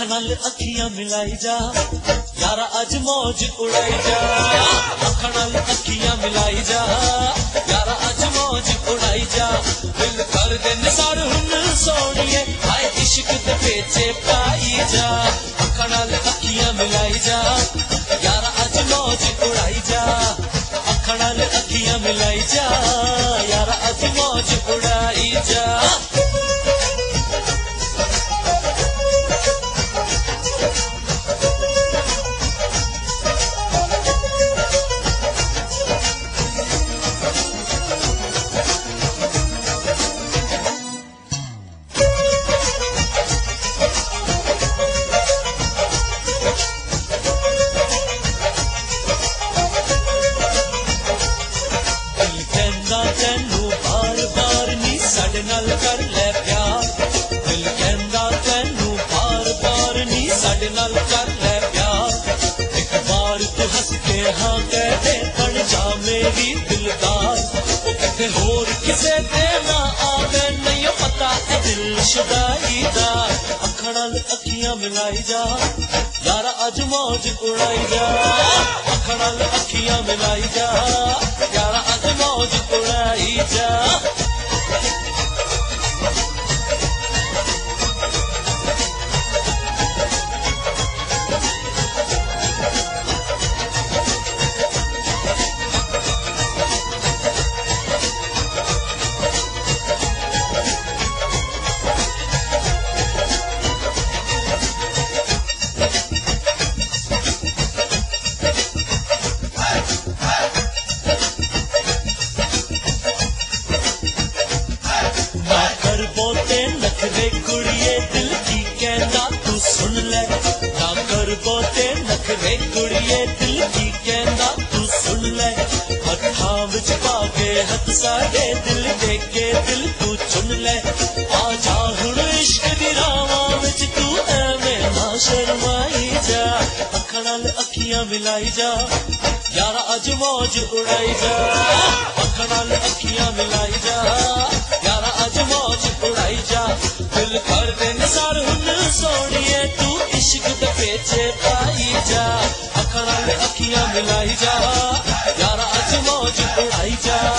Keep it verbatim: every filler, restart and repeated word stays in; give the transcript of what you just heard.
नाल अखियां मिलाई जा यारा अज मौज उड़ाई जा। अख नाल अखियां मिलाई जा यारा अज मौज उड़ाई जा। दिल कर दे निसार हुन सोनिए हाय इश्क दे पेचे पाई जा। अख नाल अखियां मिलाई जा यारा अज मौज उड़ाई जा। अख नाल अखियां मिलाई जा यारा अज मौज उड़ाई जा। कर ले प्यार दिल कहंदा तैनू बार बार नी साडे नाल कर ले प्यार। एक बार तू हंस के हाँ कह दे बन जा मेरी दिलदार। वो कहते होर किसे ते ना आवे नहीं पता है दिल शुदाई दा। अख नाल अखियां मिलाई जा यारा अज मौज उड़ाई जा। अख नाल अखियां मिलाई जा यारा अज मौज उड़ाई जा। कुड़िए दिल की कहना तू सुन ले ना कर बोते नखरे कुड़िए दिल की कहना तू सुन ले। हथा विच पाके हथ साडे दिल दे के दिल तू चुन ले। आ जा हुण इश्क दी रावां विच तू एवें ना शर्माई जा। अख नाल अखियां मिलाई जा यारा अज मौज उड़ाई जा। अख नाल अखियां मिलाई जा यारा अज मौज उड़ाई जा। दिल कर दे निसार हुन सोनिए तू इश्क दे पेचे पाई जा। अख नाल अखियां मिलाई जा यारा अज मौज उड़ाई जा।